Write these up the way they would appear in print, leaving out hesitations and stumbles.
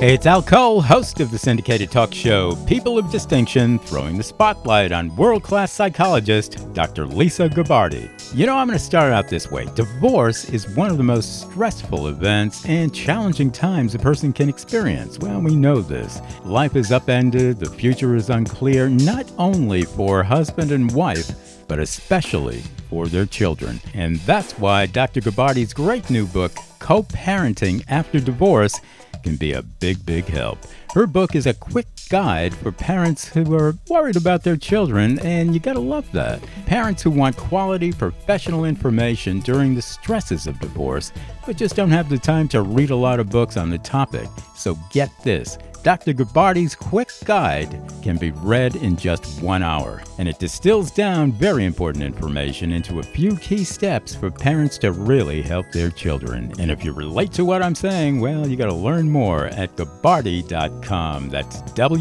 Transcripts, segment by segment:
Hey, it's Al Cole, host of the syndicated talk show People of Distinction, throwing the spotlight on world-class psychologist Dr. Lisa Gabarty. You know, I'm going to start out this way. Divorce is one of the most stressful events and challenging times a person can experience. Well, we know this. Life is upended, the future is unclear, not only for husband and wife, but especially for their children. And that's why Dr. Gabarty's great new book, Co-Parenting After Divorce, can be a big help. Her book is a quick guide for parents who are worried about their children, and you gotta love that. Parents who want quality professional information during the stresses of divorce, but just don't have the time to read a lot of books on the topic. So get this. Dr. Gabarty's quick guide can be read in just 1 hour, and it distills down very important information into a few key steps for parents to really help their children. And if you relate to what I'm saying, well, you got to learn more at Gabarty.com. That's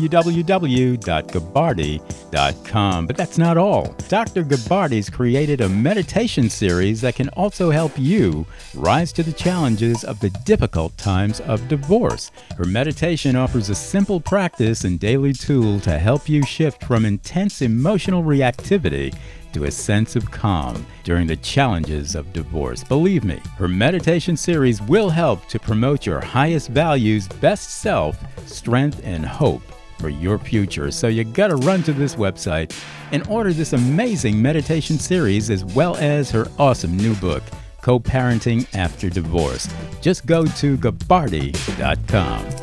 www.gabarty.com. But that's not all. Dr. Gabarty's created a meditation series that can also help you rise to the challenges of the difficult times of divorce. Her meditation offers a simple practice and daily tool to help you shift from intense emotional reactivity to a sense of calm during the challenges of divorce. Believe me, her meditation series will help to promote your highest values, best self, strength, and hope for your future. So you gotta run to this website and order this amazing meditation series as well as her awesome new book, Co-Parenting After Divorce. Just go to Gabarty.com.